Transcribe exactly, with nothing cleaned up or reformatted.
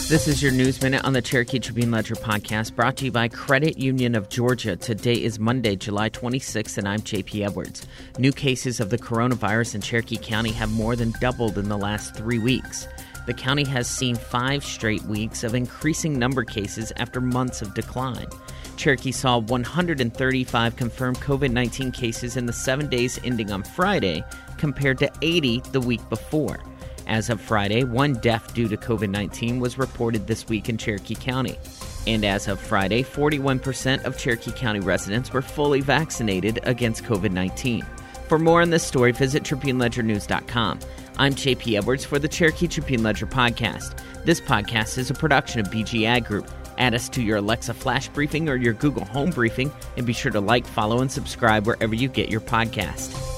This is your News Minute on the Cherokee Tribune Ledger podcast, brought to you by Credit Union of Georgia. Today is Monday, July twenty-sixth, and I'm J P Edwards. New cases of the coronavirus in Cherokee County have more than doubled in the last three weeks. The county has seen five straight weeks of increasing number cases after months of decline. Cherokee saw one hundred thirty-five confirmed covid nineteen cases in the seven days ending on Friday, compared to eighty the week before. As of Friday, one death due to covid nineteen was reported this week in Cherokee County. And as of Friday, forty-one percent of Cherokee County residents were fully vaccinated against covid nineteen. For more on this story, visit Tribune Ledger News dot com. I'm J P Edwards for the Cherokee Tribune Ledger podcast. This podcast is a production of B G Ag Group. Add us to your Alexa Flash Briefing or your Google Home Briefing, and be sure to like, follow, and subscribe wherever you get your podcast.